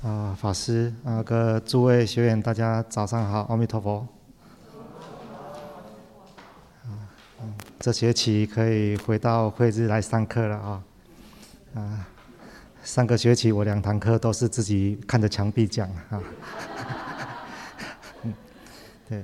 法师各诸位学员，大家早上好，阿弥陀佛。这学期可以回到会日来上课了上个学期我2堂课都是自己看着墙壁讲对。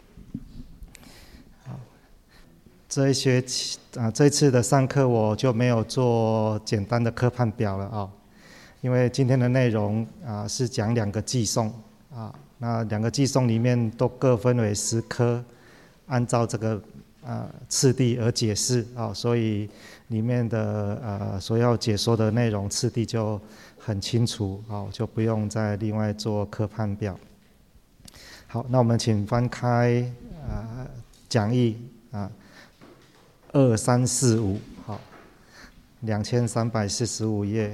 这一学期这一次的上课我就没有做简单的课判表了因为今天的内容是讲2个寄诵那2个寄诵里面都各分为10科，按照这个次第而解释所以里面的所要解说的内容次第就很清楚就不用再另外做课判表。好，那我们请翻开讲义23452345页。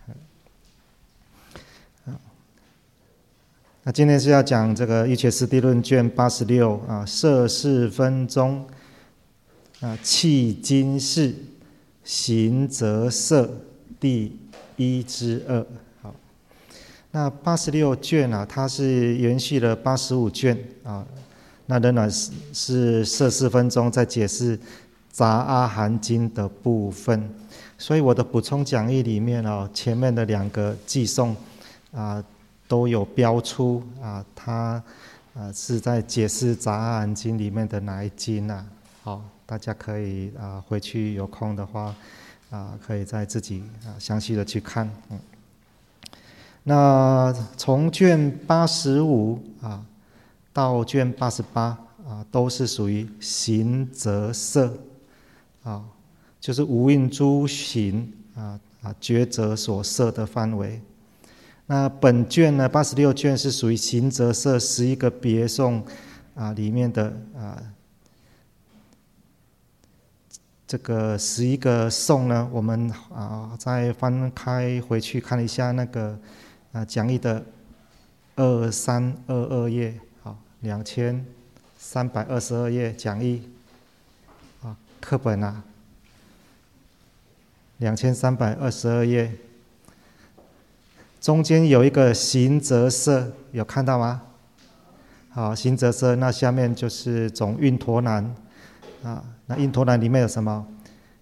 那今天是要讲这个《一切师地论》卷86摄事分宗契经释行则摄第1之2。好，那86卷它是延续了85卷那仍然是摄事分宗在解释杂阿含经的部分，所以我的补充讲义里面前面的2个寄诵都有标出它是在解释杂阿含经里面的哪一经好，大家可以回去有空的话可以再自己详细的去看。那从卷85到卷88都是属于行则摄就是无印诸行抉择所摄的范围。那本卷呢86卷是属于行则摄11个别颂里面的这个11个颂呢，我们再翻开回去看一下那个讲义的2322页2322页讲义课本2322页中间有一个行则摄，有看到吗？好，行则摄，那下面就是总韵陀南那韵陀南里面有什么？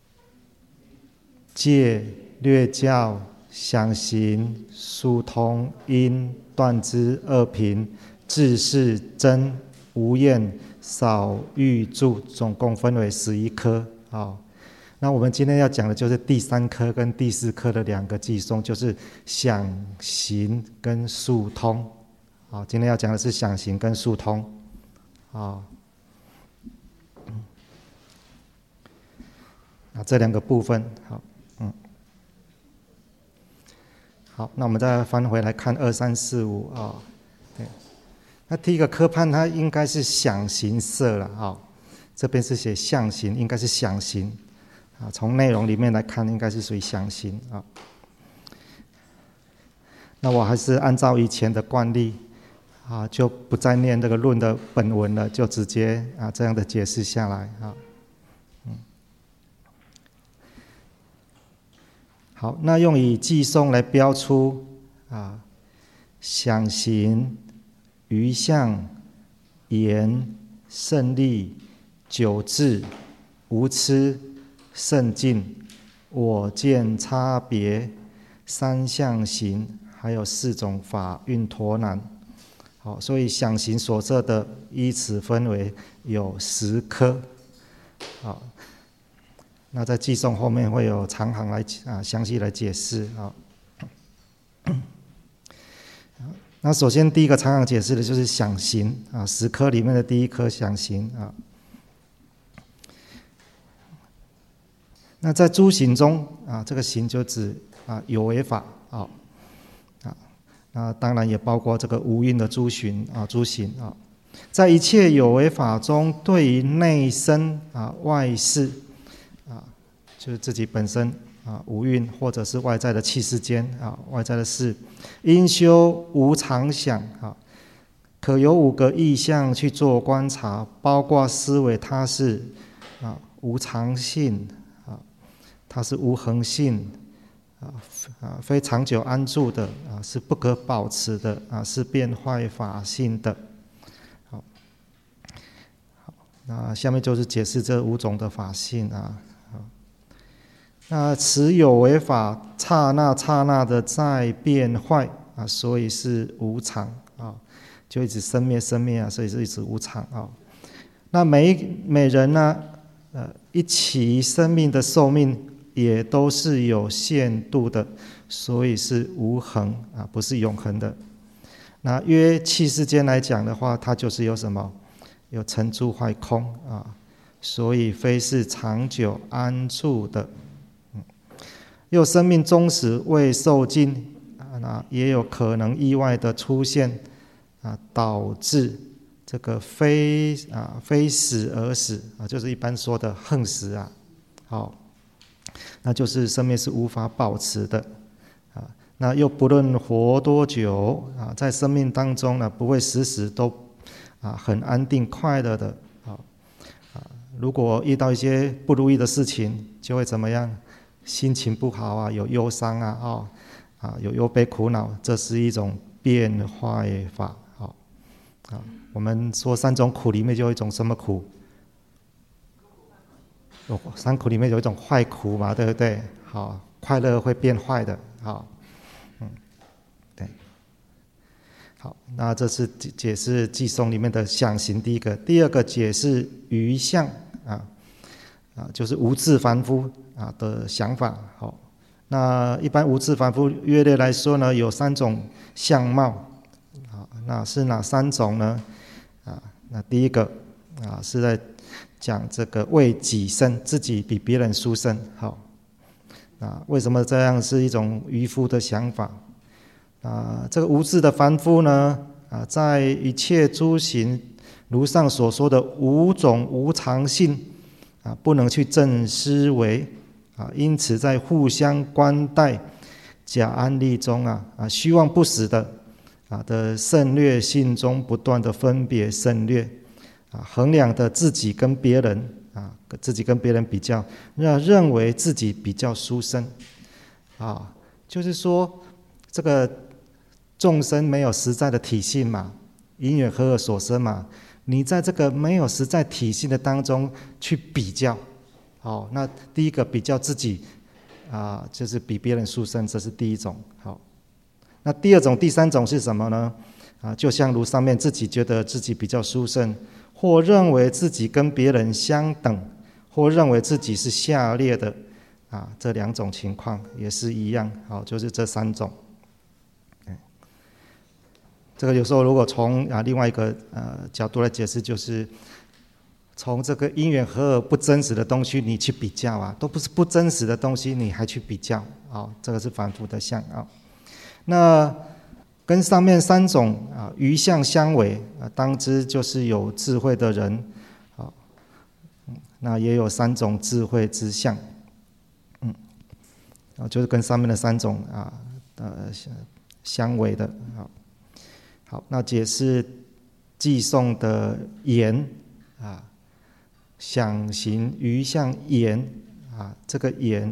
戒、略教、想行、疏通、因、断知、二品、智是、真、无厌、少、欲、住，总共分为11科那我们今天要讲的就是第3科跟第4科的2个寄诵，就是想行跟疏通今天要讲的是想行跟疏通这2个部分好，那我们再翻回来看2345对，那第一个科判它应该是想行摄了这边是写想行，应该是想行从内容里面来看应该是属于想行那我还是按照以前的惯例就不再念这个论的本文了，就直接这样的解释下来好，那用以寄诵来标出想行、余相、言、胜利、久智、无痴、胜进、我见差别、3相行，还有4种法韵陀南好，所以想行所摄的依此分为有10科好，那在寄诵后面会有长行来详细来解释那首先第一个长行解释的就是想行10科里面的第1科想行那在诸行中这个行就指有为法那当然也包括这个无印的诸行在一切有为法中，对于内身外事就是自己本身无蕴，或者是外在的气世间外在的事，应修无常想可有5个意象去做观察，包括思维它是无常性它是无恒性非长久安住的是不可保持的是变坏法性的。好，那下面就是解释这5种的法性那此有为法，刹那刹那的在变坏所以是无常就一直生灭生灭所以是一直无常那每人呢一期生命的寿命也都是有限度的，所以是无恒不是永恒的。那约气世间来讲的话，它就是有什么？有成住坏空所以非是长久安住的。又生命终时未受尽那也有可能意外的出现导致这个非死而死就是一般说的横死那就是生命是无法保持的那又不论活多久在生命当中呢，不会时时都很安定快乐的如果遇到一些不如意的事情，就会怎么样？心情不好有忧伤有忧悲苦恼，这是一种变坏法我们说3种苦里面就有一种什么苦？3苦里面有一种坏苦嘛，对不对？快乐会变坏的对。好，那这是解释偈颂里面的相行第一个。第二个解释余相就是无自凡夫的想法那一般无自凡夫约略来说呢，有3种相貌那是哪3种呢？那第一个是在讲这个为己胜，自己比别人殊胜为什么这样是一种愚夫的想法这个无自的凡夫呢在一切诸行如上所说的5种无常性不能去正思维因此在互相观待假安立中虚妄不实的胜劣性中不断的分别胜劣衡量的自己跟别人比较，认为自己比较殊胜就是说这个众生没有实在的体性嘛，因缘和合所生嘛，你在这个没有实在体性的当中去比较那第一个比较自己就是比别人殊胜，这是第一种那第二种第3种是什么呢？就像如上面自己觉得自己比较殊胜，或认为自己跟别人相等，或认为自己是下列的这2种情况也是一样就是这3种这个有时候如果从另外一个角度来解释，就是从这个因缘和合不真实的东西你去比较都不是不真实的东西你还去比较这个是凡夫的相那跟上面3种余相相违当知就是有智慧的人那也有3种智慧之相就是跟上面的3种相违的好，那解释偈颂的言想行余相言这个言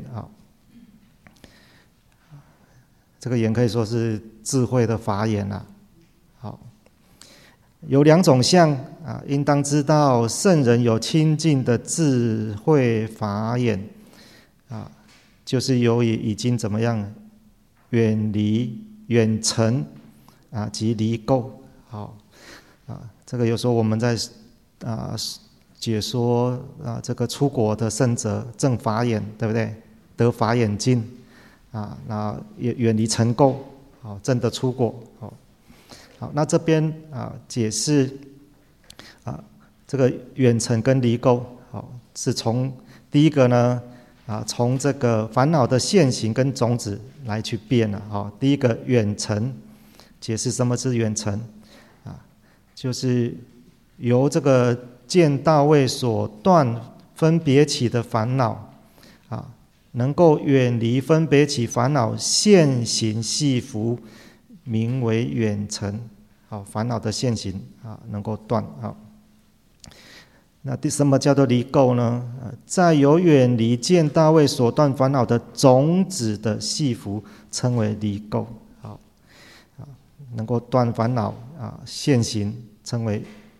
这个言可以说是智慧的法眼好，有2种相应当知道圣人有清净的智慧法眼就是由于已经怎么样远离远尘及离垢这个有时候我们在解说这个出国的圣者正法眼，对不对？得法眼净那也远离尘垢证得出国好，那这边解释这个远尘跟离垢是从第一个呢从这个烦恼的现行跟种子来去变第一个远尘解释什么是远尘就是由这个见道位所断分别起的烦恼能够远离分别起烦恼现行系缚，名为远尘烦恼的现行能够断那什么叫做离垢呢？在有远离见大卫所断烦恼的种子的系缚，称为离垢。好，能够断烦恼现行，称为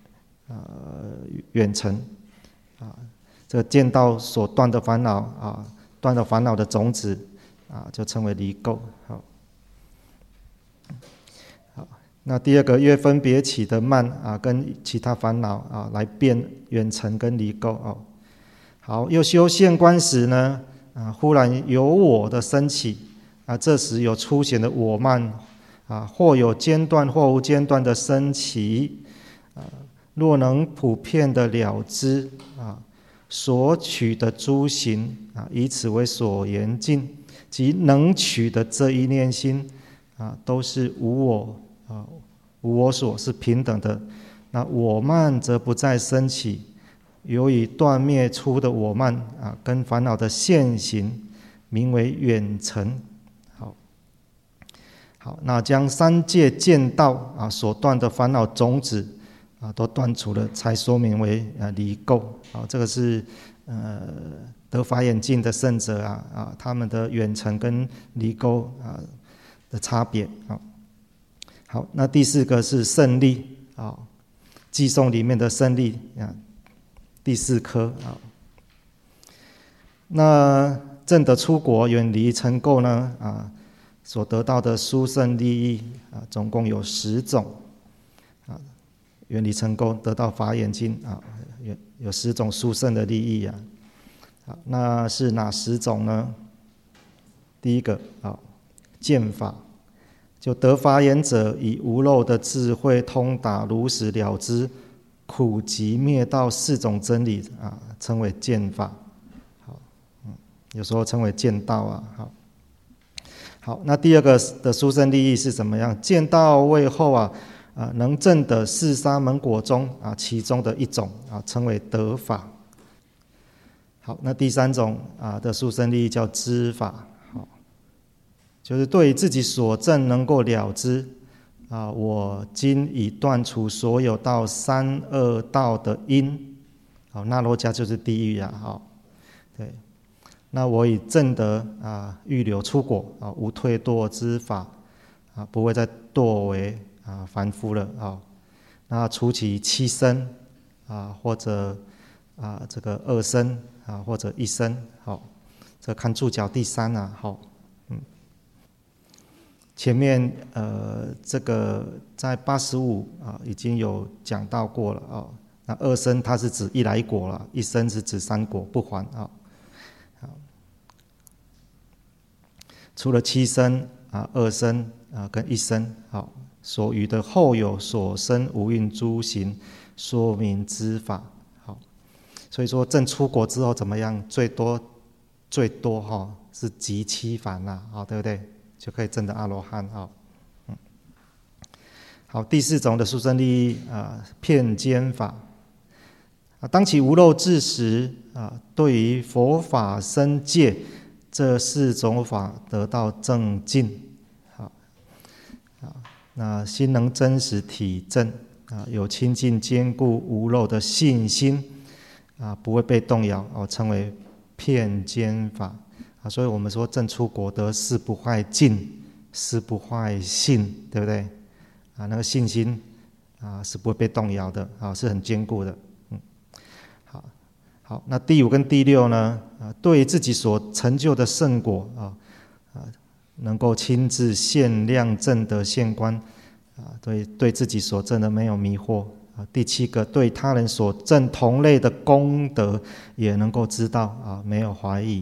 远尘。这个见到所断的烦恼断了烦恼的种子就称为离垢。好。那第二个，越分别起的慢跟其他烦恼来变远尘跟离垢好，又修现观时呢忽然有我的升起这时有粗显的我慢或有间断或无间断的升起若能普遍的了知所取的诸行以此为所缘境，即能取的这一念心都是无我无我所，是平等的。那我慢则不再升起，由于断灭出的我慢跟烦恼的现行，名为远尘。好，那将三界见道所断的烦恼种子都断除了，才说明为离垢。这个是得法眼净的圣者他们的远尘跟离垢的差别。好，那第四个是胜利偈颂里面的胜利第四科那证得出国远离尘垢呢所得到的殊胜利益总共有10种远离尘垢得到法眼净有10种殊胜的利益那是哪10种呢？第一个见法，就得法眼者以无漏的智慧通达如实了知苦集灭道4种真理称为见法。有时候称为见道好，那第二个的殊胜利益是怎么样？见道位后能证得4沙门果中其中的一种称为得法。好，那第3种的殊胜利益叫知法。就是对自己所证能够了知我今已断除所有到3恶道的因那罗迦就是地狱对，那我已证得预流出果无退堕之法不会再堕为凡夫了那除其7生或者这个2生或者1生这看注脚第3前面这个在85已经有讲到过了那2生它是指1来果了，1生是指3果不还除了7生2生跟1生所余的后有所生无蕴诸行说明之法所以说证出国之后怎么样？最多是集7凡对不对？就可以证得阿罗汉好，第4种的殊胜利益遍兼法当其无漏智时对于佛法僧戒这4种法得到正境那心能真实体证有清净坚固无漏的信心不会被动摇称为遍兼法所以我们说证出果得誓不坏境，誓不坏信，对不对那个信心是不会被动摇的是很坚固的好，那第5跟第6呢对自己所成就的圣果能够亲自现量证得现观对自己所证的没有迷惑第7个对他人所证同类的功德也能够知道没有怀疑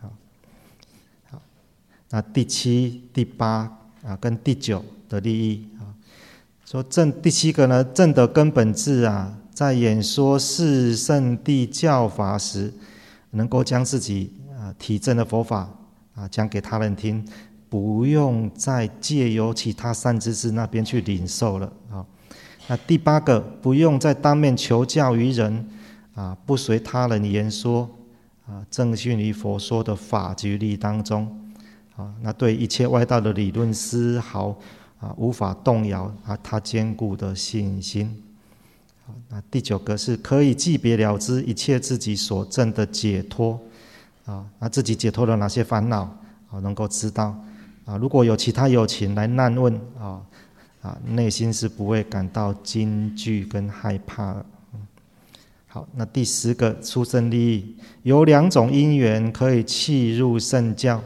那第7、第8跟第9的利益说证第7个呢，证得根本智在演说四圣谛教法时，能够将自己体证的佛法讲给他人听，不用再借由其他善知识那边去领受了那第8个，不用再当面求教于人不随他人言说正信于佛说的法局力当中那对一切外道的理论丝毫无法动摇他坚固的信心好，那第9个是可以记别了知一切自己所证的解脱啊，那自己解脱了哪些烦恼啊，能够知道啊，如果有其他有情来难问内心是不会感到惊惧跟害怕的。好，那第10个出生利益，有2种因缘可以契入圣教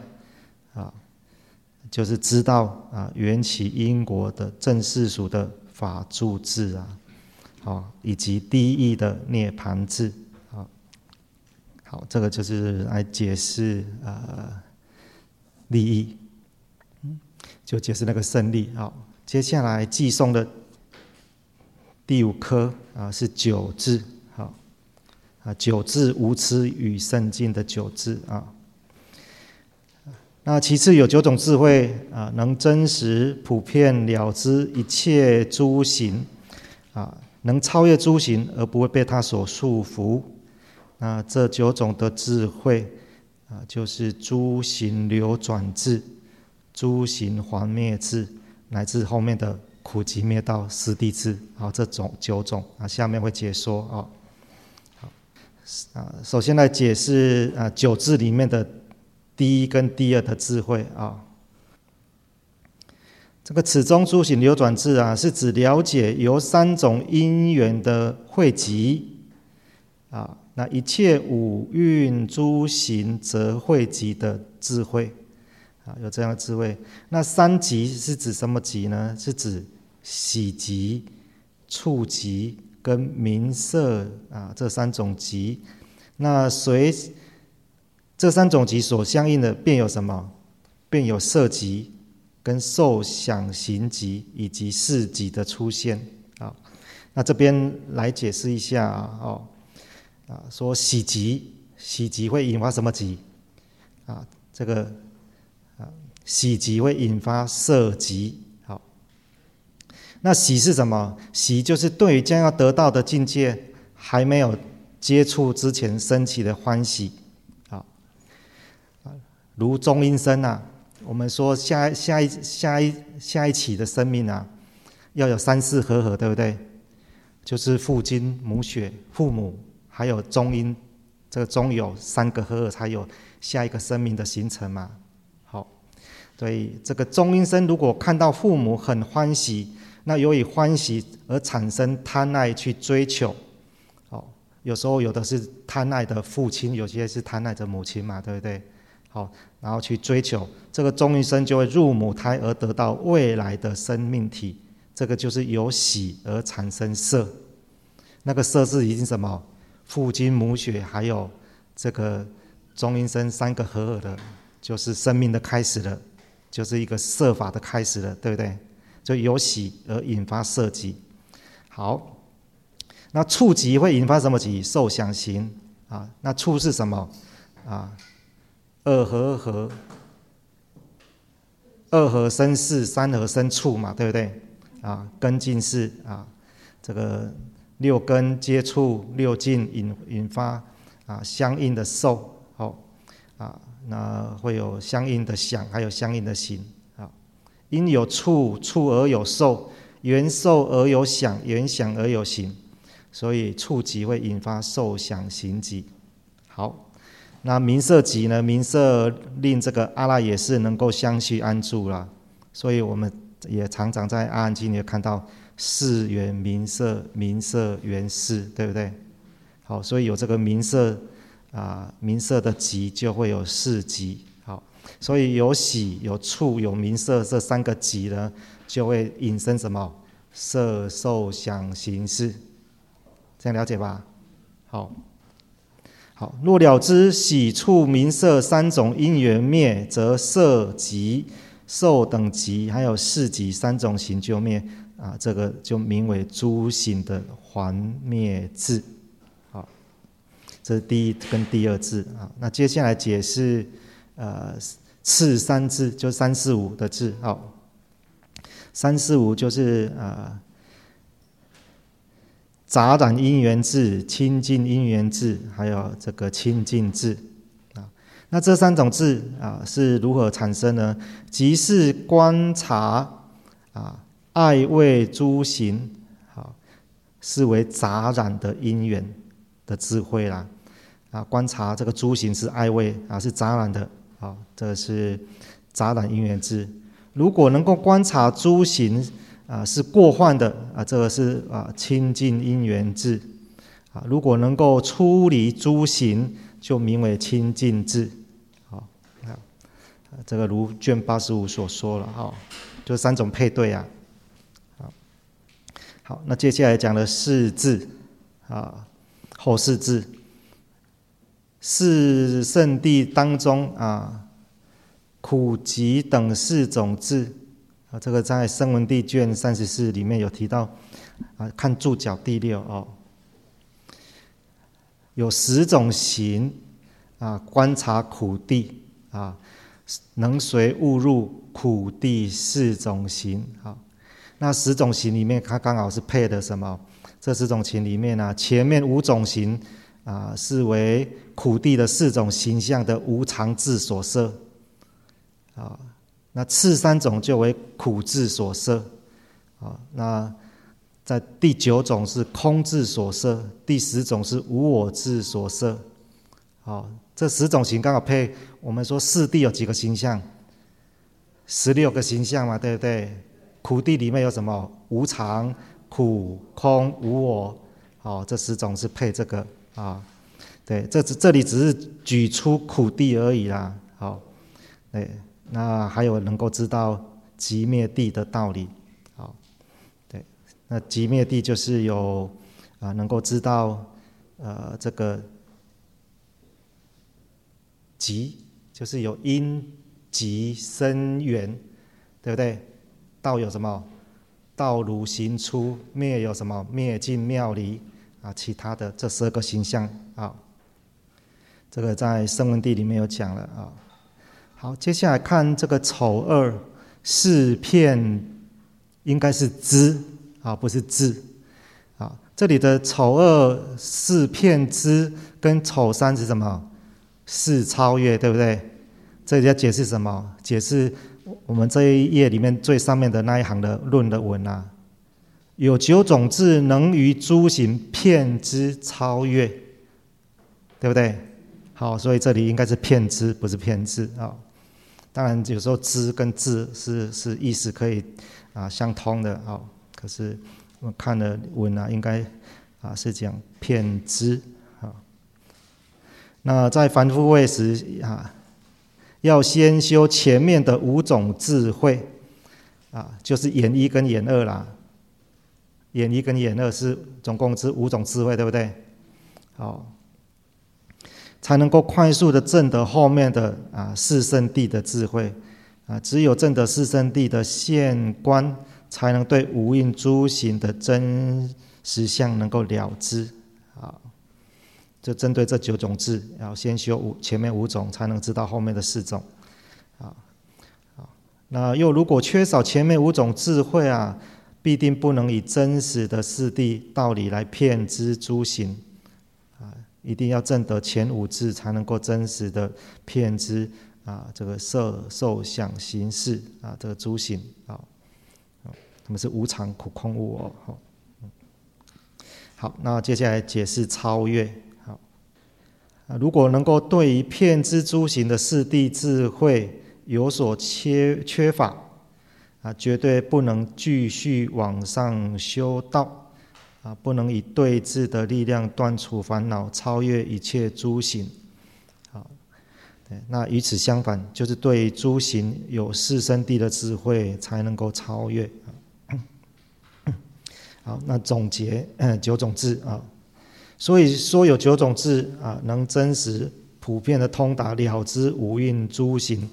就是知道缘起因果的正世俗的法住智以及第一义的涅槃智好，这个就是来解释利益，就解释那个胜利。好，接下来寄送的第5科是九智。九智无痴与圣境的九智那其次有9种智慧能真实普遍了知一切诸行能超越诸行而不会被它所束缚。那这9种的智慧就是诸行流转智、诸行还灭智，乃至后面的苦集灭道四谛智这种9种下面会解说首先来解释9智里面的第1跟第2的智慧这个此中诸行流转智是指了解由3种因缘的汇集那一切五蕴诸行则汇集的智慧有这样的智慧。那3集是指什么集呢？是指喜集、触集跟名色这3种集。那随这3种集所相应的便有什么？便有色集跟受想行集以及识集的出现那这边来解释一下说喜集会引发什么集这个喜集会引发色集。好，那喜是什么？喜就是对于将要得到的境界还没有接触之前升起的欢喜如中阴身我们说下一期的生命要有3世和合，对不对？就是父精母血，父母还有中阴，这个中有3个和合才有下一个生命的形成嘛。好，所以这个中阴身如果看到父母很欢喜，那由于欢喜而产生贪爱去追求有时候有的是贪爱的父亲，有些是贪爱的母亲嘛，对不对？好，然后去追求这个中阴身，就会入母胎而得到未来的生命体。这个就是由喜而产生色，那个色是已经什么？父精母血还有这个中阴身3个和合的，就是生命的开始了，就是一个色法的开始了，对不对？就由喜而引发色集。好，那触集会引发什么集？受想行那触是什么2和合，2合生识，3合生处嘛，对不对？根进识这个6根接触6境引发相应的受那会有相应的想，还有相应的行因有触，触而有受，缘受而有想，缘想而有行，所以触集会引发受想行集。好，那名色集呢？名色令这个阿赖耶识能够相续安住啦，所以我们也常常在阿含经里看到识缘名色，名色缘识，对不对？好，所以有这个名色名色的集就会有识集。好，所以有喜有触有名色这3个集呢，就会引生什么？色受想行识，这样了解吧？好，若了知喜触名色3种因缘灭，则色集、受等集还有识集3种行就灭这个就名为诸行的还灭智。好，这是第1跟第2智那接下来解释次3智，就是3、4、5的智。好，3、4、5就是杂染因缘智、清净因缘智，还有这个清净智那这3种智是如何产生呢？即是观察爱畏诸行是为杂染的因缘的智慧啦。观察这个诸行是爱味是杂染的这个是杂染因缘智。如果能够观察诸行是过患的这个是清净因缘智。如果能够出离诸行，就名为清净智。这个如卷85所说了就3种配对好，那接下来讲的四智后四智，四圣谛当中苦集等4种智这个在声闻谛卷34里面有提到看注脚第6有10种行观察苦谛能随悟入苦谛4种行。那10种行里面它刚好是配的什么？这10种行里面前面5种行是为苦谛的4种形象的无常智所摄那次3种就为苦智所摄那在第9种是空智所摄，第10种是无我智所摄这10种行刚好配我们说四谛有几个形象？16个形象嘛，对不对？苦谛里面有什么？无常、苦、空、无我这10种是配这个对，这里只是举出苦谛而已啦对，那还有能够知道寂灭谛的道理对，那寂灭谛就是有能够知道这个寂就是有因即生缘，对不对？道有什么？道如行出，灭有什么？灭尽妙离其他的这12个形象这个在声闻谛里面有讲了好，接下来看这个丑二四片，应该是知不是智这里的丑二四片知跟丑三是什么？是超越，对不对？这里要解释什么？解释我们这一页里面最上面的那一行的论的文有9种智能于诸行遍知超越，对不对？好，所以这里应该是遍知，不是遍智当然有时候知跟智是意思可以相通的可是我们看了文应该是讲遍知那在凡夫位时要先修前面的5种智慧就是眼一跟眼二啦。眼一跟眼二是总共是5种智慧，对不对？才能够快速的证得后面的四圣谛的智慧只有证得四圣谛的现观，才能对无印诸行的真实相能够了知就针对这9种智，要先修前面5种，才能知道后面的4种那又如果缺少前面5种智慧必定不能以真实的四谛道理来遍知诸行一定要证得前5智，才能够真实的遍知这个色受想行识这个诸行他们是无常苦空无我好，那接下来解释超越如果能够对于遍知诸行的四谛智慧有所缺乏绝对不能继续往上修道不能以对治的力量断除烦恼，超越一切诸行对，那与此相反，就是对诸行有四圣谛的智慧，才能够超越好，那总结9种智所以说有9种智能真实普遍的通达了知无蕴诸行，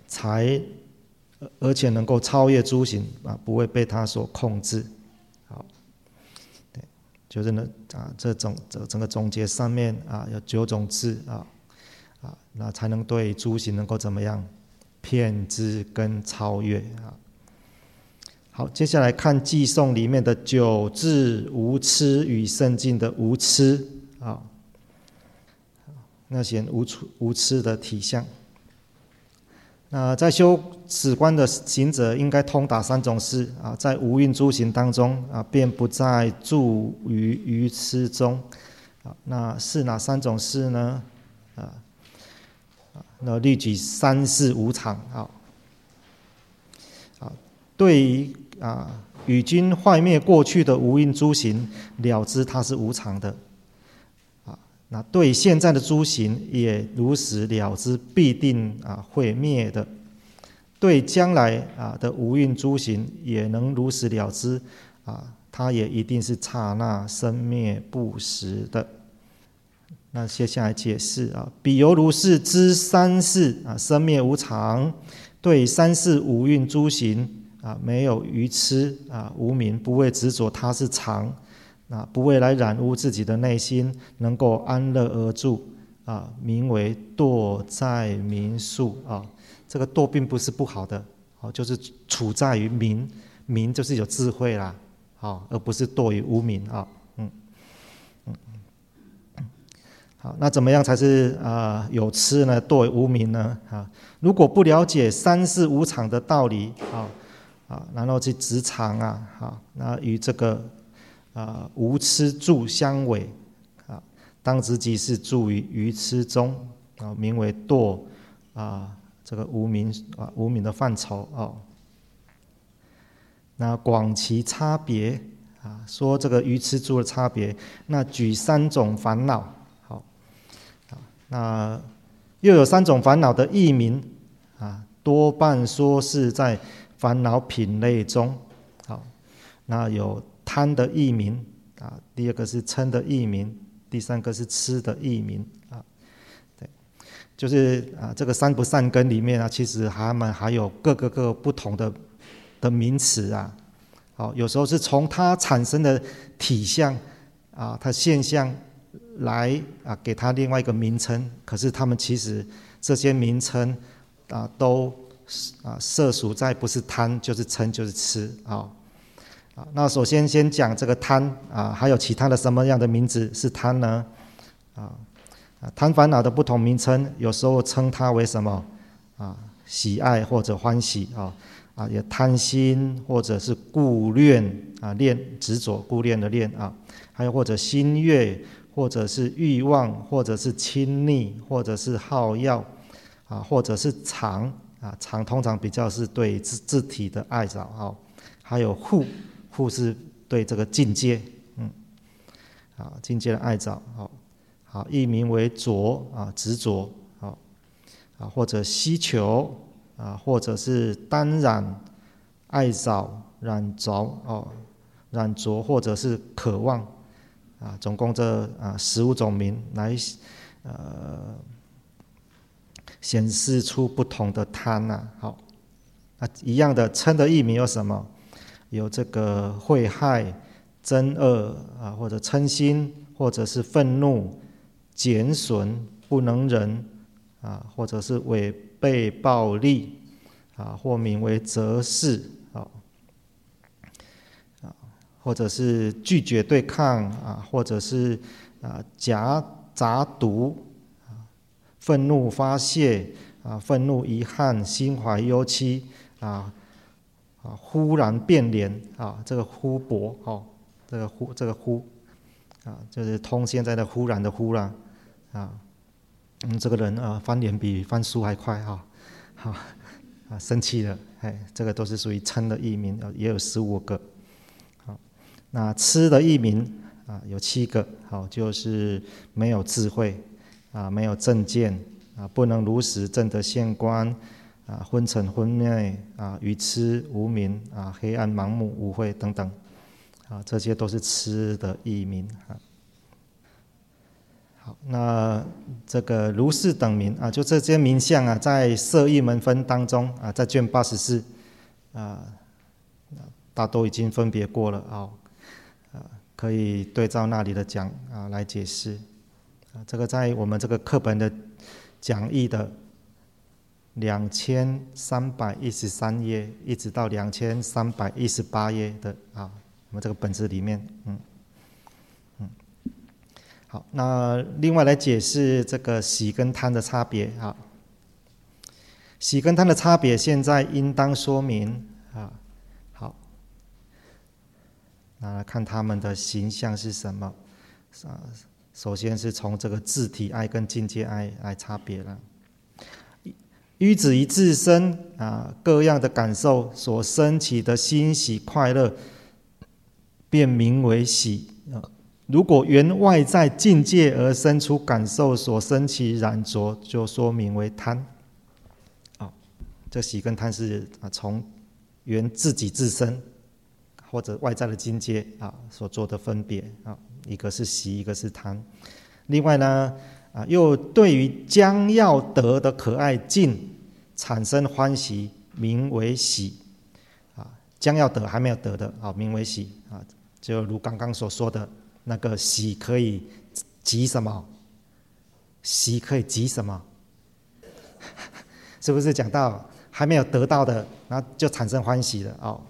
而且能够超越诸行不会被它所控制对，就是呢这整个总结上面有9种智那才能对诸行能够怎么样遍知跟超越好，接下来看偈颂里面的9智无痴与圣境的无痴那显无痴的体相那在修止观的行者，应该通达三种事啊，在无蕴诸行当中啊，便不再住于愚痴中啊。那是哪三种事呢？那例举三世无常对于与君坏灭过去的无蕴诸行，了知它是无常的那对现在的诸行也如实了知，必定会灭的。对将来的无蕴诸行也能如实了知它也一定是刹那生灭不实的。那接下来解释彼犹如是知三世生灭无常，对三世无蕴诸行没有愚痴无明，不为执着它是常不为来染污自己的内心，能够安乐而住名为堕在明数这个堕并不是不好的就是处在于明就是有智慧啦而不是堕于无明好，那怎么样才是有痴呢？堕于无明呢？如果不了解三世无常的道理然后去执常那与这个无痴住相违当知即是住于愚痴中名为堕这个无明的范畴那广其差别说这个愚痴住的差别，那举三种烦恼那又有三种烦恼的异名多半说是在烦恼品类中那有贪的异名第二个是嗔的异名，第三个是痴的异名对，就是这个三不善根里面其实他们还有各个不同的名词有时候是从它产生的体相它现象来给它另外一个名称，可是他们其实这些名称都涉属在不是贪就是嗔就是痴那首先讲这个贪还有其他的什么样的名字是贪呢？贪烦恼的不同名称，有时候称它为什么喜爱或者欢喜也贪心或者是顾恋恋执着顾恋的恋还有或者心悦，或者是欲望，或者是亲昵，或者是好药或者是常常通常比较是对自体的爱着还有护是对这个境界境界的爱着译名为着执着或者希求或者是单染爱着染着或者是渴望总共这15种名来显示出不同的贪好一样的嗔的译名有什么？有这个恚害、憎恶或者嗔心，或者是愤怒、减损、不能忍或者是违背暴力或名为责事或者是拒绝对抗或者是杂毒愤怒发泄愤怒遗憾心怀忧戚忽然变脸这个忽薄这个忽就是通现在的忽然的忽啦这个人翻脸比翻书还快生气了这个都是属于嗔的译名也有15个那痴的译名有7个就是没有智慧没有正见不能如实证得现观昏沉昏昧愚痴无明黑暗盲目污秽等等这些都是痴的译名好，那这个如是等名就这些名相在摄义门分当中在卷84大都已经分别过了可以对照那里的讲来解释这个在我们这个课本的讲义的2313页一直到2318页的我们这个本子里面好，那另外来解释这个喜跟贪的差别喜跟贪的差别，现在应当说明啊。好，那来看他们的形象是什么啊？首先是从这个自体爱跟境界爱来差别了。依止于自身各样的感受所生起的欣喜快乐，便名为喜。如果缘外在境界而生出感受所生起染着，就说明为贪。这喜跟贪是从缘自己自身或者外在的境界所做的分别一个是喜，一个是贪。另外呢又对于将要得的可爱境产生欢喜，名为喜将要得还没有得的名为喜就如刚刚所说的那个喜可以急什么？喜可以急什么？是不是讲到还没有得到的，然后就产生欢喜了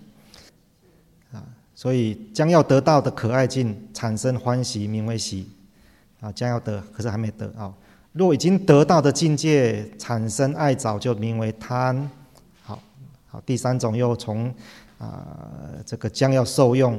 所以将要得到的可爱境产生欢喜，名为喜将要得，可是还没得若已经得到的境界产生爱着，就名为贪。好，第三种又从这个将要受用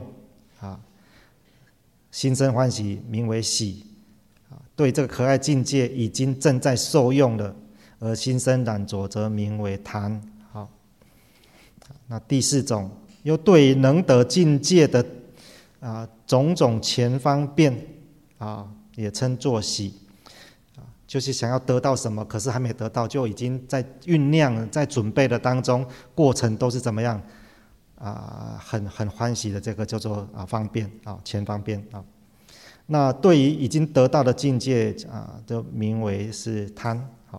心生欢喜，名为喜对这个可爱境界已经正在受用了，而心生染着，则名为贪。好，那第四种又对于能得境界的种种前方便也称作喜就是想要得到什么，可是还没得到，就已经在酝酿在准备的当中，过程都是怎么样很欢喜的，这个叫做方便前方便那对于已经得到的境界就名为是贪。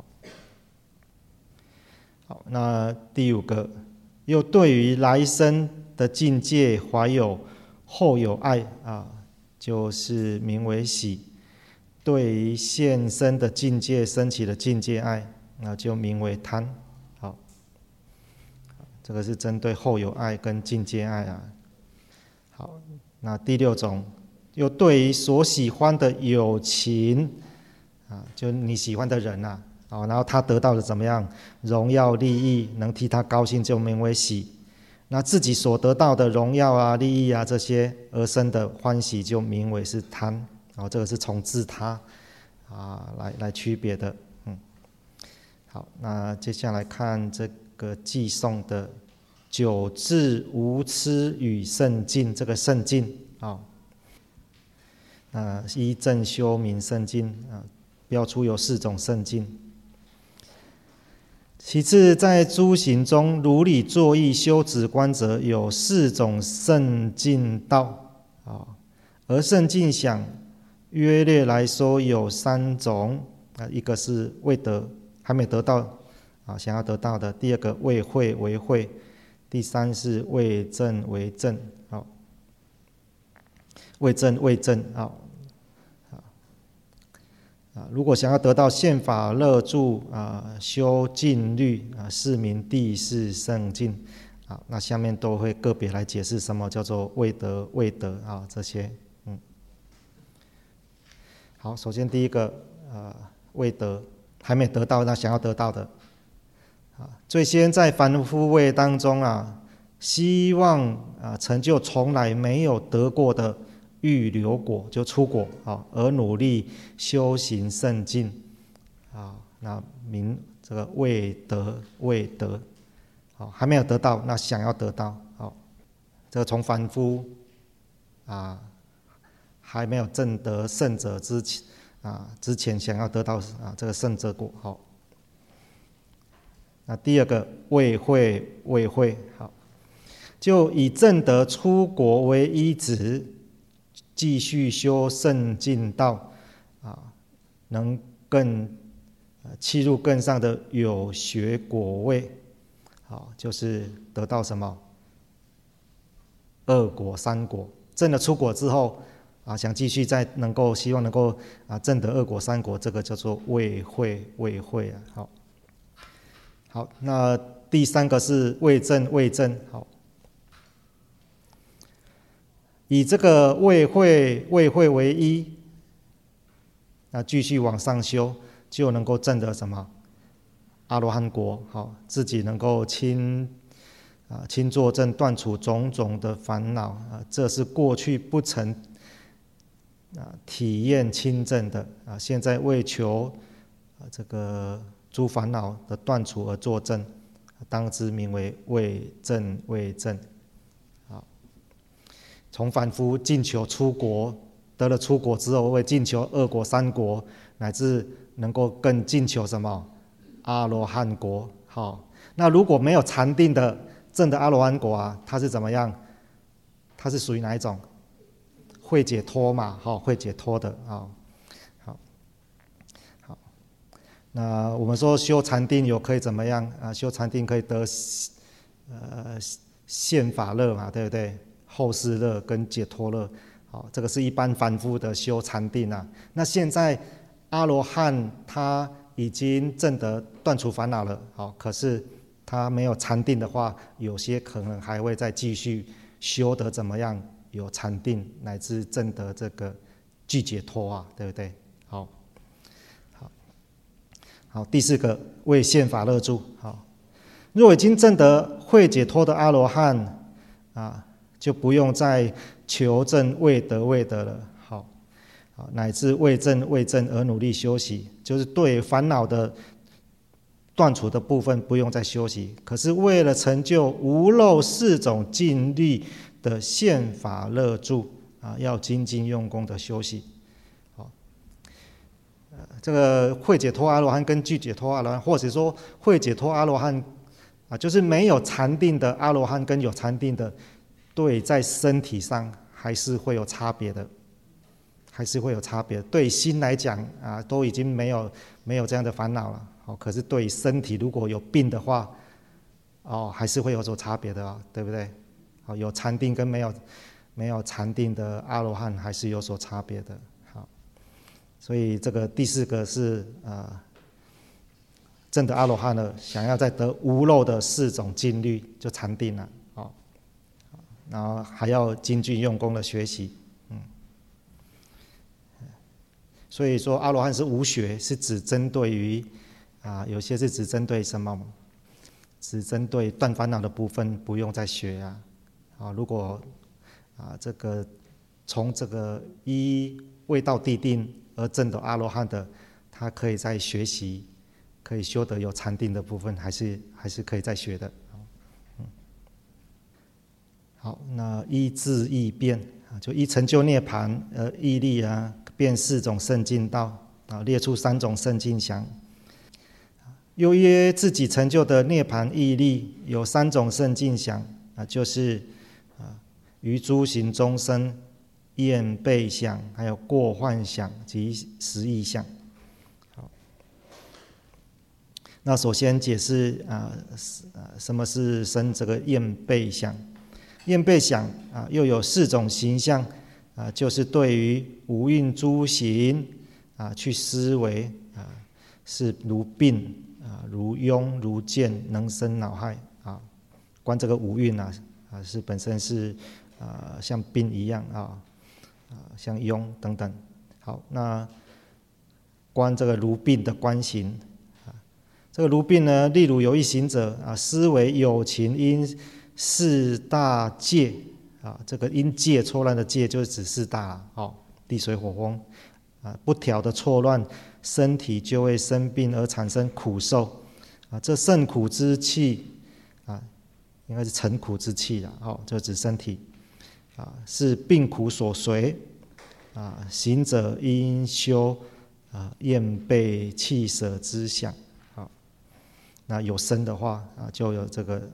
好，那第五个又对于来生的境界怀有后有爱就是名为喜。对于现生的境界升起的境界爱就名为贪。好，这个是针对后有爱跟境界爱好，那第六种又对于所喜欢的有情就你喜欢的人然后他得到了怎么样荣耀利益，能替他高兴，就名为喜。那自己所得到的荣耀利益这些而生的欢喜，就名为是贪。这个是从自他来区别的。好，那接下来看这个偈颂的久至无痴与圣境，这个圣境依正修明圣境标出有4种圣境。其次，在诸行中，如理作意修止观者，有4种圣境道而圣境想约略来说有3种一个是未得，还没得到想要得到的；第二个未会为会；第三是未证为证。未证为证如果想要得到宪法乐住修禁律是名第4圣境那下面都会个别来解释什么叫做未得、未得这些。好，首先第一个未得，还没得到，那想要得到的最先在凡夫位当中希望成就从来没有得过的欲流果，就出果而努力修行圣境那名这个未得，未得还没有得到，那想要得到这个从凡夫还没有证得圣者之前想要得到这个圣者果那第二个未会，未会就以证得出国为依止，继续修圣境道能更契入更上的有学果位就是得到什么2果、3果，证了出果之后想继续再希望能够证得2果、3果，这个叫做未会，未会好，那第3个是未证，未证以这个未会，未会为依，那继续往上修，就能够证得什么阿罗汉国，自己能够亲作证，断除种种的烦恼，这是过去不曾体验亲证的，现在为求这个诸烦恼的断除而作证，当知名为为证为证。从凡夫进求出国，得了出国之后，会进求2国、3国，乃至能够更进求什么阿罗汉国。那如果没有禅定的证的阿罗汉国啊，它是怎么样？它是属于哪一种？会解脱嘛，会解脱的。好，那我们说修禅定有可以怎么样啊？修禅定可以得现法乐嘛，对不对？后世乐跟解脱乐，这个是一般凡夫的修禅定啊。那现在阿罗汉他已经证得断除烦恼了，可是他没有禅定的话，有些可能还会再继续修得怎么样？有禅定乃至证得这个具解脱啊，对不对？好，第4个为现法乐住。若已经证得会解脱的阿罗汉就不用再求证未得了。乃至未证而努力修习，就是对烦恼的断除的部分不用再修习，可是为了成就无漏4种境律的现法乐住要精进用功的修习。这个会解脱阿罗汉跟具解脱阿罗汉，或者说会解脱阿罗汉就是没有禅定的阿罗汉跟有禅定的，对在身体上还是会有差别的，对心来讲都已经没有这样的烦恼了，可是对身体如果有病的话还是会有所差别的，对不对？有禅定跟没有禅定的阿罗汉还是有所差别的。所以这个第4个是证得阿罗汉了，想要再得无漏的4种境律就禅定了，然后还要精进用功的学习。所以说阿罗汉是无学，是只针对于有些是只针对什么？只针对断烦恼的部分不用再学如果这个从这个依未到地定而证得阿罗汉的，他可以再学习，可以修得有禅定的部分，还是可以再学的。好，那依智意变就依成就涅槃毅力变4种圣境道列出3种圣境详。又曰自己成就的涅槃毅力有3种圣境详就是于诸行终生厌背想，还有过患想及实义想。那首先解释什么是生这个厌背想。厌背想又有4种形象就是对于五蕴诸行去思维是如病如痈如痼，能生恼害观这个五蕴是本身是像病一样像痈等等。好，那观这个如病的观行这个如病呢，例如有一行者思维有情因4大界这个因界错乱的界就是指4大地水火风不调的错乱，身体就会生病而产生苦受这甚苦之气应该是沉苦之气就指身体是病苦所随行者应修厌背弃舍之想。那有生的话就有这个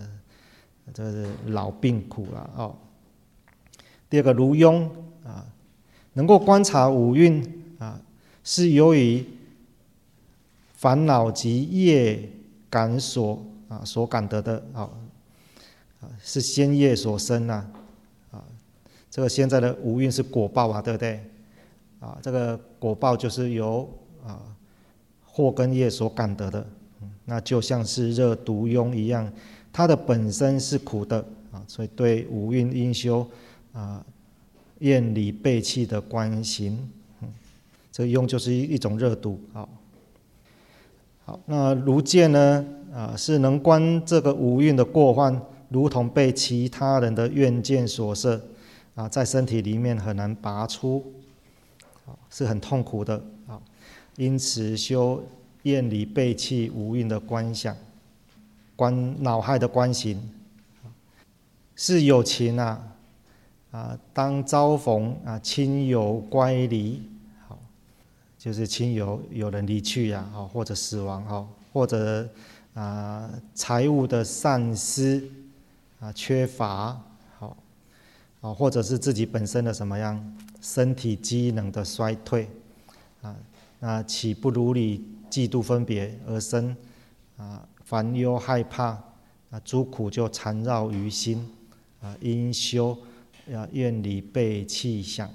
老病苦了第2个如痈能够观察五蕴是由于烦恼及业感所感得的是先业所生这个现在的五蕴是果报对不对这个果报就是由祸跟业所感得的那就像是热毒痈一样，它的本身是苦的所以对五蕴应修厌离背弃的观行这个痈就是一种热毒好，那如见呢，是能观这个五蕴的过患，如同被其他人的怨见所摄，在身体里面很难拔出，是很痛苦的。因此修厌离背弃五蕴的观想，观恼害的观行，是有情当遭逢亲友乖离，就是亲友有人离去或者死亡，或者财物的散失缺乏，或者是自己本身的什么样身体机能的衰退，那起不如理、嫉妒、分别而生烦忧、害怕，诸苦就缠绕于心，应修厌离背弃想。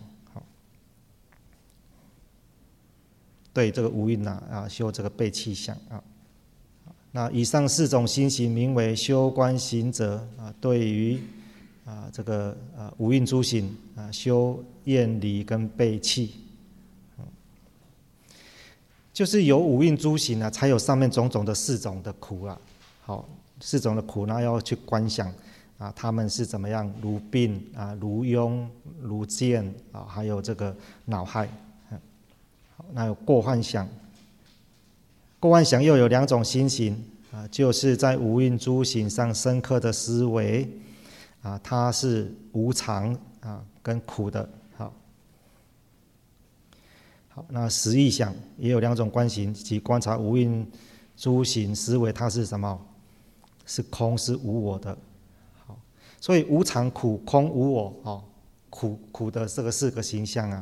对这个五蕴修这个背弃想那以上4种心行名为修观行者对于这个五蕴诸行修厌离跟背弃，就是有五蕴诸行才有上面种种的4种的苦好，4种的苦呢要去观想他们是怎么样，如病如痈、如见还有这个恼害。那有过患想，过患想又有2种心行就是在五蕴诸行上深刻的思维它是无常跟苦的。好，那实义想也有2种观行，即观察五蕴诸行思维它是什么？是空，是无我的。好，所以无常、苦、空、无我苦的这个4个形象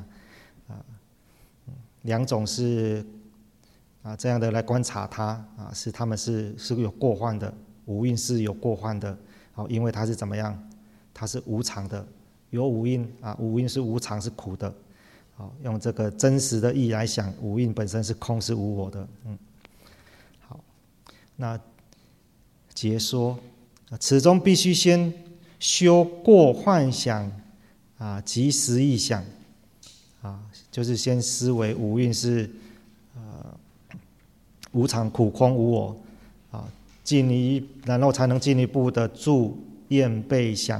2种是这样的来观察它是他们是有过患的，五蕴是有过患的。因为它是怎么样？它是无常的，有五蕴五蕴是无常，是苦的。用这个真实的意来想，五蕴本身是空，是无我的。好，那解说此中必须先修过患想及实义想就是先思维五蕴是无常、苦、空、无我然后才能进一步的住厌背想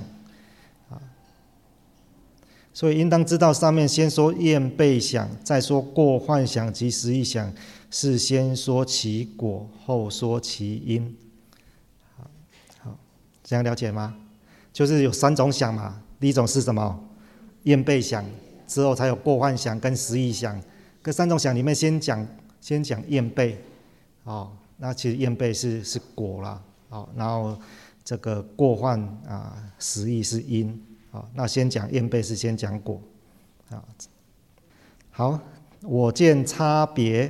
所以应当知道上面先说厌背想，再说过患想及实义想，是先说其果，后说其因。好，这样了解吗？就是有3种想嘛，第一种是什么？厌背想，之后才有过患想跟实义想。这3种想里面先讲厌背那其实厌背是果啦然后这个过患实义是因那先讲厌背是先讲果好，我见差别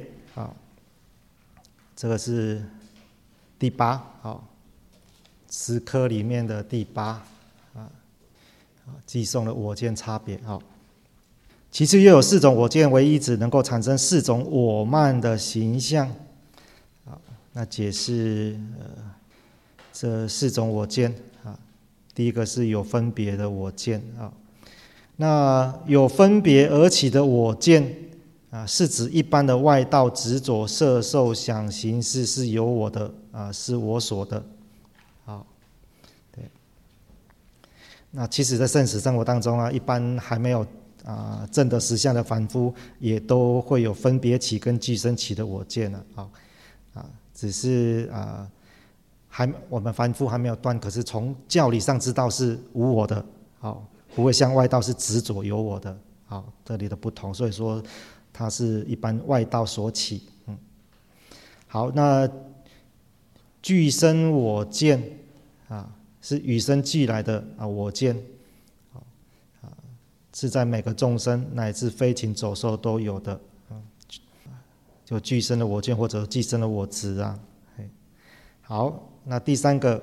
这个是第810科里面的第8记诵了我见差别其次又有4种我见为一指，能够产生4种我慢的形象那解释这4种我见第一个是有分别的我见那有分别而起的我见是指一般的外道执着色受想行识是有我的是我所的对。那其实在现实生活当中一般还没有证得实相的凡夫也都会有分别起跟俱生起的我见只是我们凡夫还没有断，可是从教理上知道是无我的不会像外道是执着有我的这里的不同，所以说它是一般外道所起好，那俱生我见是与生俱来的我见是在每个众生乃至飞禽走兽都有的就俱生了我见或者俱生了我执好，那第3个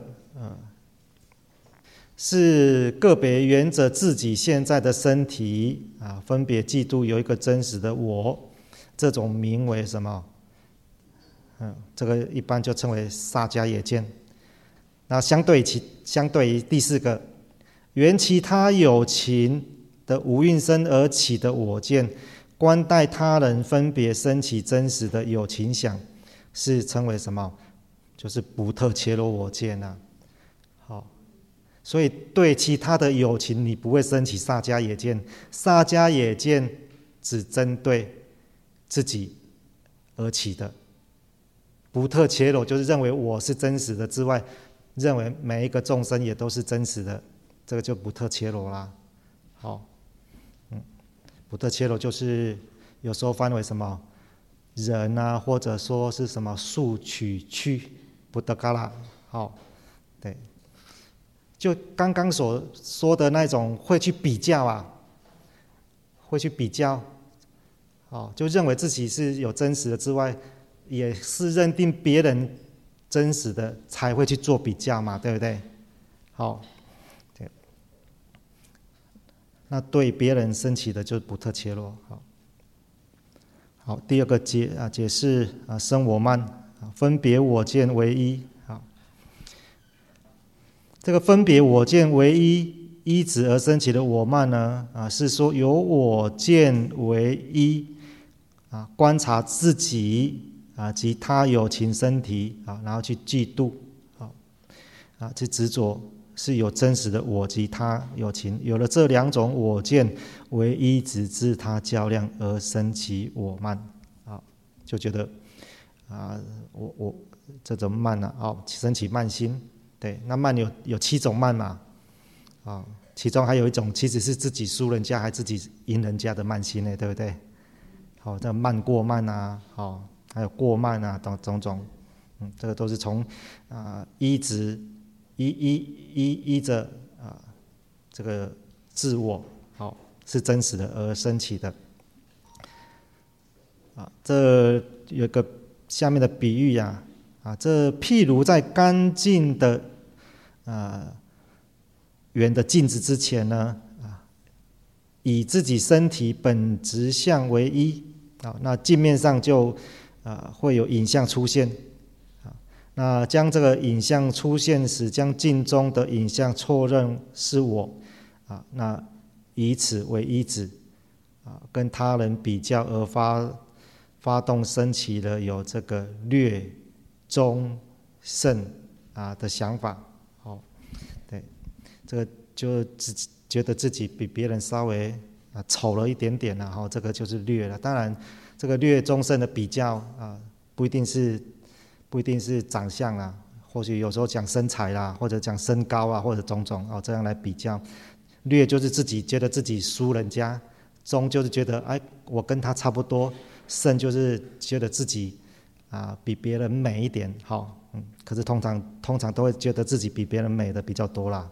是个别缘着自己现在的身体分别嫉妒有一个真实的我，这种名为什么？这个一般就称为萨迦耶见。那相对于第4个缘其他有情的无蕴生而起的我见，观待他人分别生起真实的有情想， 是称为什么？就是不特切罗我见啊。好，所以对其他的有情，你不会升起萨迦耶见。萨迦耶见只针对自己而起的。不特切罗就是认为我是真实的之外，认为每一个众生也都是真实的，这个就不特切罗啦。好，不特切罗就是有时候翻为什么人啊，或者说是什么数取趣不得嘎啦。好，对，就刚刚所说的那种会去比较啊，会去比较，就认为自己是有真实的之外，也是认定别人真实的才会去做比较嘛，对不对？好，对，那对别人升起的就是不特切罗。好，第二个解释生我慢，分别我见为一。好，这个分别我见为一，依止而升起的我慢呢，是说由我见为一，观察自己及他有情身体然后去嫉妒，去执着是有真实的我及他有情，有了这两种我见为一，直至他较量而生起我慢，就觉得我这种慢升起慢心。对，那慢有7种慢嘛，其中还有一种其实是自己输人家还自己赢人家的慢心呢，对不对？好，这慢过慢啊，还有过慢啊等种种，这个都是从依着这个自我是真实的而升起的。这有个下面的比喻这譬如在干净的圆的镜子之前呢，以自己身体本质相为一，那镜面上就会有影像出现，那将这个影像出现时，将镜中的影像错认是我，那以此为依止，跟他人比较而发动升起了有这个略、中、胜的想法。对，这个就觉得自己比别人稍微丑了一点点了，这个就是略了。当然，这个略、中、胜的比较不一定是长相啦，或许有时候讲身材啦，或者讲身高或者种种这样来比较。略就是自己觉得自己输人家，中就是觉得我跟他差不多，胜就是觉得自己比别人美一点。可是通常都会觉得自己比别人美的比较多啦。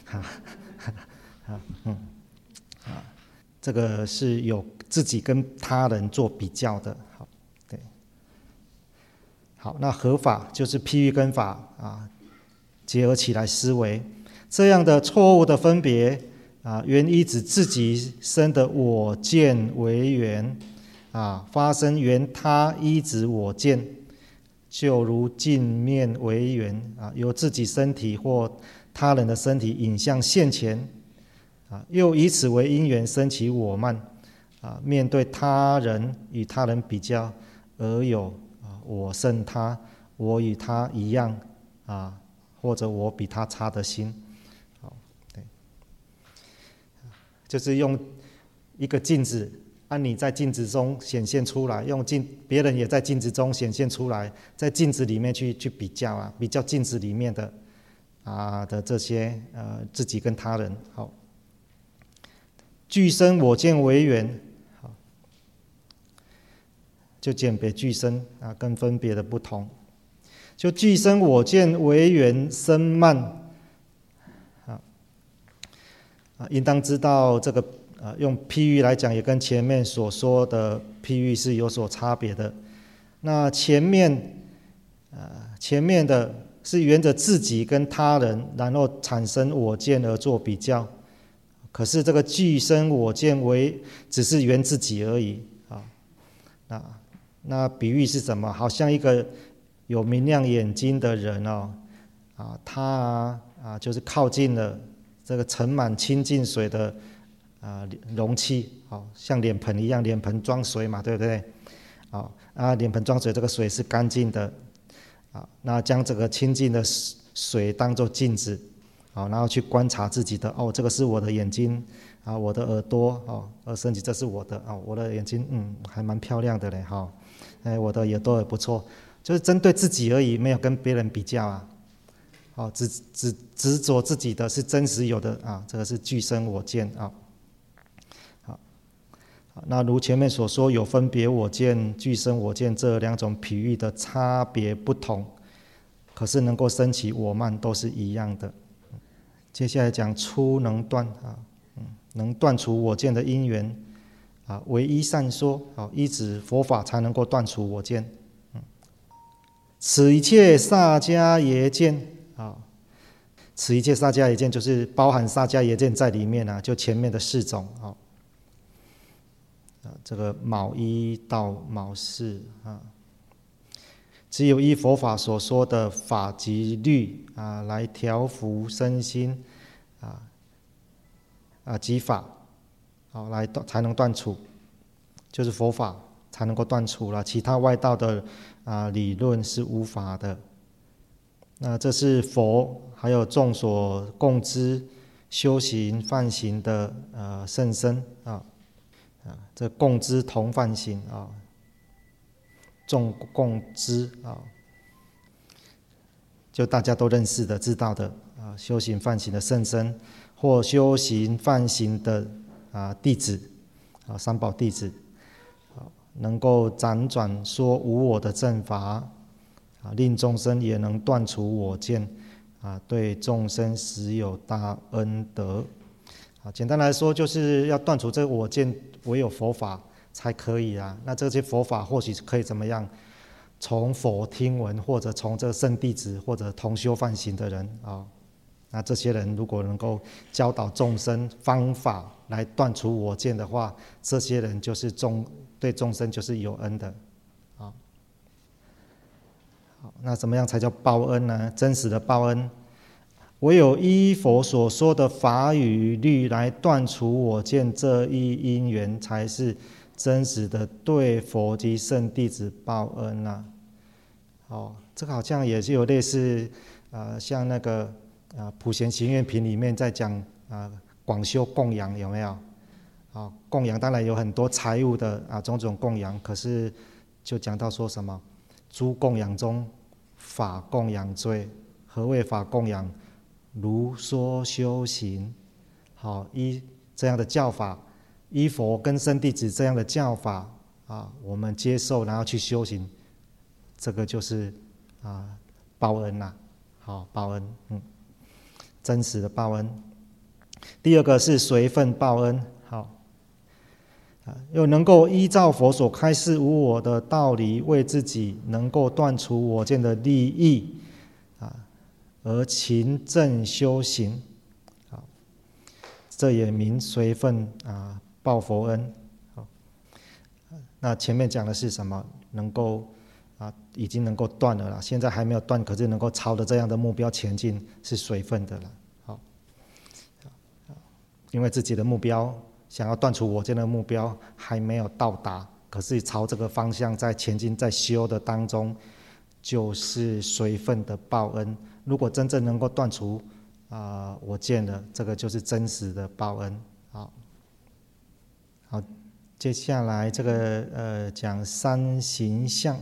这个是有自己跟他人做比较的。对，好，那合法就是譬喻跟法结合起来思维，这样的错误的分别原依止自己生的我见为缘，发生缘他依止我见，就如镜面为缘，由自己身体或他人的身体影像现前，又以此为因缘生起我慢，面对他人与他人比较而有我胜他，我与他一样或者我比他差的心。对，就是用一个镜子，你在镜子中显现出来，用别人也在镜子中显现出来，在镜子里面去比较比较镜子里面的这些自己跟他人。好，俱生我见为缘，就鉴别俱生跟分别的不同。就俱生我见为缘生慢，应当知道这个用譬喻来讲，也跟前面所说的譬喻是有所差别的。那前面的是沿着自己跟他人，然后产生我见而做比较。可是这个俱生我见只是缘自己而已那比喻是什么？好像一个有明亮眼睛的人他就是靠近了这个盛满清净水的容器，像脸盆一样，脸盆装水嘛，对不对？ 脸盆装水，这个水是干净的，那将这个清净的水当作镜子，然后去观察自己的，这个是我的眼睛，我的耳朵，身体这是我的，我的眼睛，还蛮漂亮的嘞，我的耳朵也不错，就是针对自己而已，没有跟别人比较只执着自己的是真实有的这个是具身我见那如前面所说，有分别我见、具身我见这两种譬喻的差别不同，可是能够生起我慢都是一样的。接下来讲初能断能断除我见的因缘唯一善说依止佛法才能够断除我见。此一切萨迦耶见此一切萨迦耶见就是包含萨迦耶见在里面就前面的4种这个卯一到卯四只有依佛法所说的法及律来调伏身心及法来才能断除，就是佛法才能够断除了，其他外道的理论是无法的。那这是佛还有众所共知修行梵行的甚深这共知同梵行众共知就大家都认识的知道的修行梵行的甚深，或修行梵行的弟子三宝弟子能够辗转说无我的正法令众生也能断除我见对众生实有大恩德简单来说就是要断除这个我见，唯有佛法才可以那这些佛法或许可以怎么样？从佛听闻，或者从这个圣弟子，或者同修梵行的人那这些人如果能够教导众生方法来断除我见的话，这些人就是对众生就是有恩的那怎么样才叫报恩呢？真实的报恩，唯有依佛所说的法与律来断除我见这一因缘，才是真实的对佛及圣弟子报恩这个好像也是有类似像那个普贤行愿品里面在讲广修供养，有没有供养当然有很多财物的种种供养，可是就讲到说什么诸供养中法供养最，何谓法供养？如说修行依这样的教法，依佛跟圣弟子这样的教法我们接受然后去修行，这个就是报恩报恩真实的报恩。第二个是随分报恩又能够依照佛所开示无我的道理，为自己能够断除我见的利益而勤正修行这也名随分报佛恩那前面讲的是什么？能够已经能够断了现在还没有断，可是能够朝着这样的目标前进，是随分的了因为自己的目标想要断除我见的目标还没有到达，可是朝这个方向在前进，在修的当中，就是随分的报恩。如果真正能够断除我见了，这个就是真实的报恩好，接下来这个讲三形象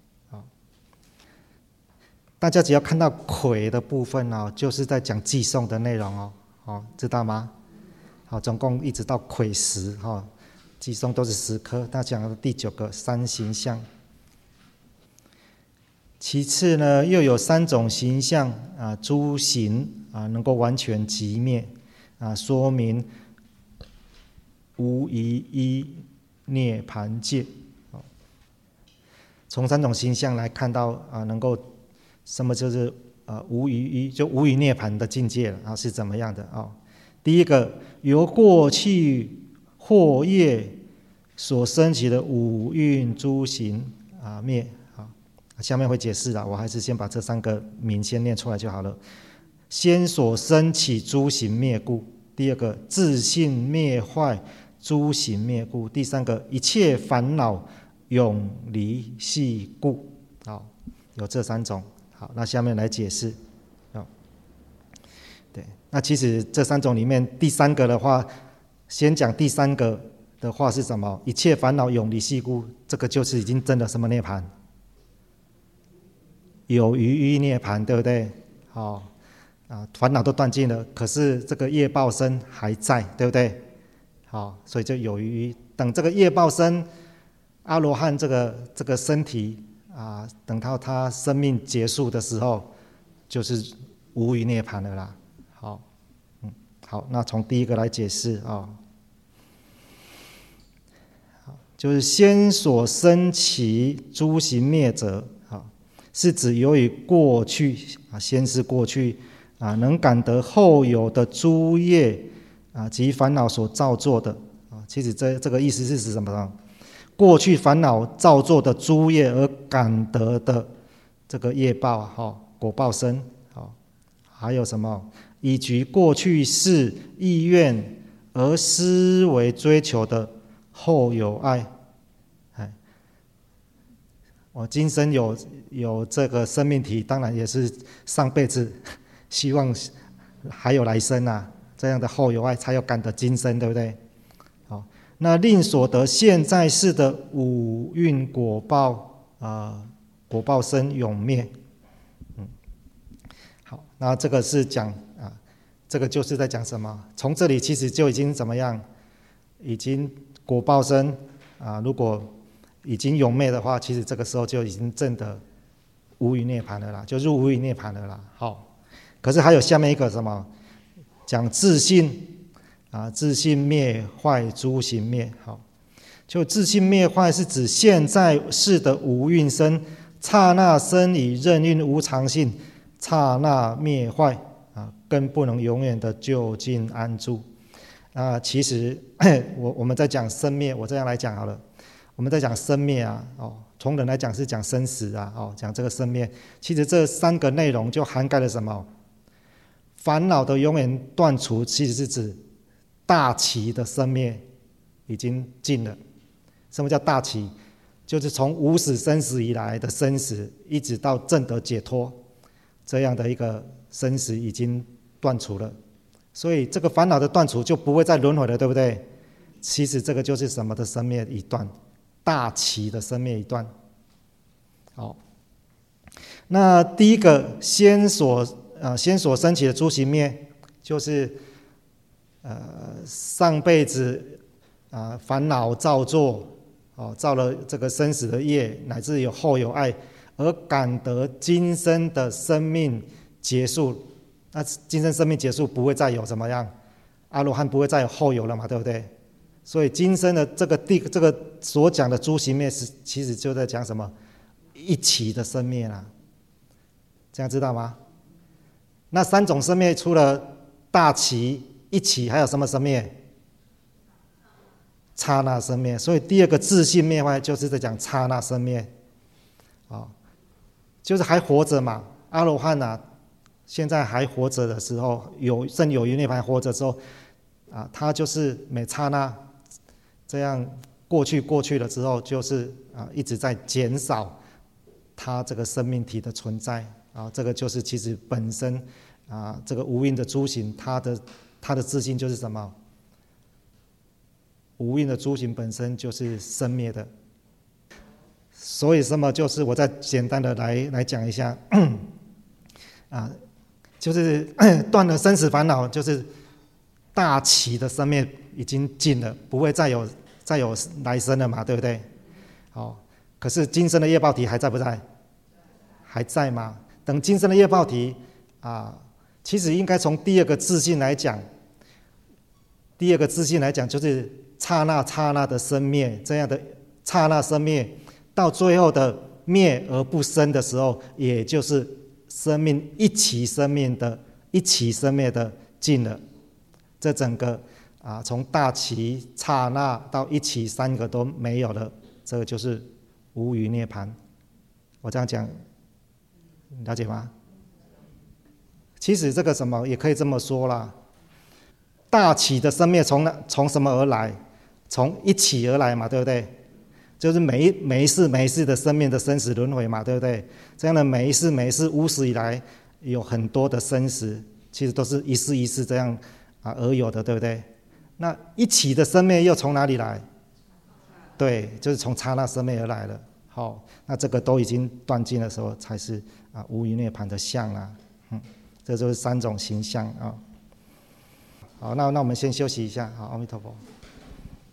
大家只要看到魁的部分就是在讲偈颂的内容知道吗？总共一直到魁10偈颂都是10颗，他讲的第9个三形象。其次呢，又有3种形象诸行能够完全寂灭说明无疑依涅盘界从3种形象来看到能够什么就是无余依，就无余涅盘的境界了是怎么样的第一个，由过去惑业所生起的五蕴诸行灭下面会解释我还是先把这3个名先念出来就好了。先所生起诸行灭故，第二个自性灭坏诸行灭故，第3个一切烦恼永离系故。好，有这3种。好，那下面来解释。对，那其实这3种里面，第3个的话，先讲第3个的话是什么？一切烦恼永离系故，这个就是已经真的什么涅槃？有余欲涅槃，对不对？好，烦恼都断尽了，可是这个业报身还在，对不对？好，所以就有余。等这个业报身阿罗汉这个身体等到他生命结束的时候，就是无余涅槃了啦。好，那从第一个来解释就是先所生其诸行灭者，是指由于过去先是过去能感得后有的诸业及烦恼所造作的其实这个意思是指什么呢？过去烦恼造作的诸业而感得的这个业报果报身还有什么？以及过去世意愿而思维追求的后有爱。我今生有这个生命体，当然也是上辈子希望还有来生这样的后有爱才有感得今生，对不对？好，那令所得现在世的五蕴果报果报身永灭。好，那这个是讲这个就是在讲什么？从这里其实就已经怎么样？已经果报身如果已经永灭的话，其实这个时候就已经证得无余涅槃了啦，就入无余涅槃了啦。好，可是还有下面一个什么？讲自性自性灭坏诸行灭。好，就自性灭坏是指现在世的五蕴身，刹那生以任运无常性，刹那灭坏更不能永远的就近安住。其实我们在讲生灭，我这样来讲好了。我们在讲生灭从人来讲是讲生死讲这个生灭。其实这3个内容就涵盖了什么？烦恼的永远断除，其实是指大齐的生灭已经尽了。什么叫大齐？就是从无始生死以来的生死，一直到证得解脱这样的一个生死已经断除了，所以这个烦恼的断除就不会再轮回了，对不对？其实这个就是什么的生灭一段，大齐的生灭一段。好，那第一个先所升起的诸行灭，就是上辈子烦恼造作造了这个生死的业，乃至有后有爱，而感得今生的生命结束。那今生生命结束不会再有怎么样？阿罗汉不会再有后有了嘛，对不对？所以今生的这个所讲的诸行灭其实就在讲什么？一起的生灭啦，这样知道吗？那3种生灭除了大齐、一起，还有什么生灭？刹那生灭。所以第2个自性灭坏就是在讲刹那生灭就是还活着嘛。阿罗汉现在还活着的时候，正有余涅槃活着的时候他就是每刹那这样过去了之后，就是一直在减少他这个生命体的存在这个就是其实本身这个无蕴的诸行，他的自性就是什么？无蕴的诸行本身就是生灭的。所以什么？就是我再简单的来讲一下就是断了生死烦恼，就是大齐的生灭已经尽了，不会再有来生了嘛，对不对？可是今生的业报体还在不在？还在吗？等今生的业报体其实应该从第2个自性来讲，第2个自性来讲就是刹那的生灭，这样的刹那生灭到最后的灭而不生的时候，也就是生命一起生灭的尽了。这整个从大齐、刹那到一起3个都没有了，这个就是无余涅槃。我这样讲了解吗？其实这个什么也可以这么说啦，大齐的生灭从什么而来？从一起而来嘛，对不对？ 就是每一世的生命的生死轮回嘛，对不对？这样的每一世无始以来有很多的生死，其实都是一世一世这样而有的，对不对？那一起的生灭又从哪里来？对，就是从刹那生灭而来了。好，那这个都已经断尽的时候，才是无余涅槃的相啦。这就是3种形象啊。好，那我们先休息一下。好，阿弥陀佛。